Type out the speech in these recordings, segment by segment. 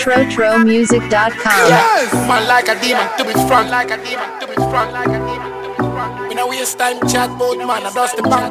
TroTroMusic.com. Yes, man like a demon to be front, like a demon to be front, like a demon to be front. We know waste time chat boat man, I dust the bank.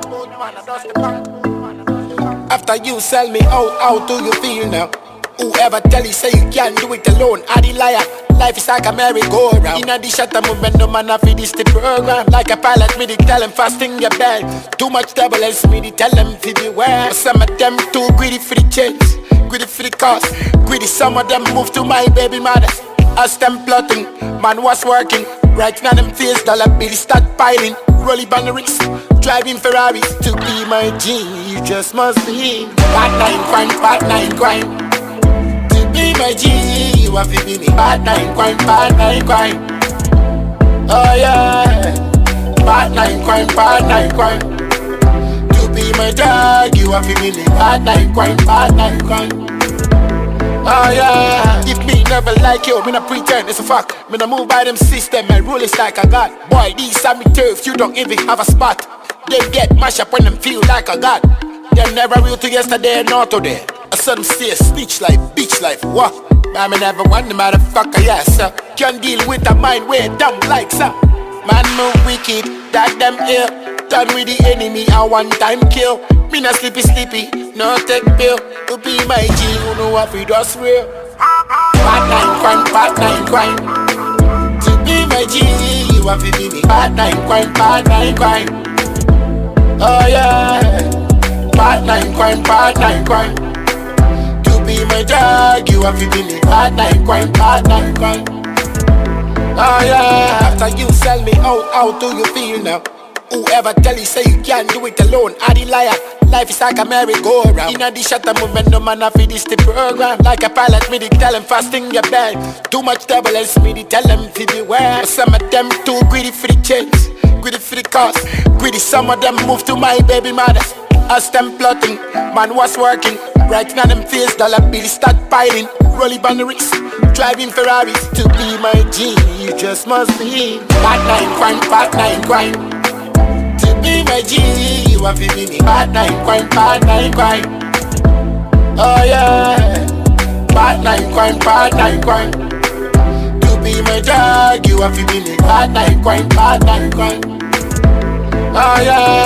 After you sell me out, how do you feel now? Whoever tell you say you can't do it alone, I the liar. Life is like a merry-go-round. Inna the shot a movement, no man a feed this the program. Like a pilot, me the tell them fasting your belt. Too much double else me the tell them to beware. Some of them too greedy for the chance, greedy for the cost, greedy some of them move to my baby mother. As them plotting, man was working. Right now them face dollar bills start piling. Rolling on the wrist, driving Ferraris. To be my G, you just must be bad nine crime, bad nine crime. Be my G, you have to be me. Bad nine crime, bad nine crime. Oh yeah, bad nine crime, bad nine crime. To be my dog, you have to be me. Bad nine crime, bad nine crime. Oh yeah, if me never like you, me not pretend, it's a fact. Me not move by them system, my rule is like a god. Boy, these are me turf, you don't even have a spot. They get mashed up when them feel like a god. They're never real to yesterday, not today. I saw them say speech life, bitch life, what? Man, me never want the motherfucker, yes, sir. Can't deal with a mind way dumb like, sir. Man, move wicked, that them ill. Done with the enemy, a one-time kill. Me not sleepy, no take pill. To be my G, you know what we just real. Bad nine crime. To be my G, you have to be me. Bad nine crime. Oh yeah, bad nine crime. Be my dog, you have to be me. Bad nine crime. Oh yeah, after you sell me out, how do you feel now? Whoever tell you say you can't do it alone, I the liar. Life is like a merry-go-round. Inna the shot a movement, no man a feed this the program. Like a pilot, me the tell them fasting your belt. Too much double else, me the tell them to beware. Some of them too greedy for the chance, greedy for the cost, greedy some of them move to my baby mother. As them plotting, man was working. Right now them face dollar bills start piling. Rolling on the wrist, driving Ferraris. To be my G, you just must be bad nine crime. To be my G, you have to be me. Bad nine crime. Oh yeah, bad nine crime. To be my dog, you have to be me. Bad nine crime. Oh yeah.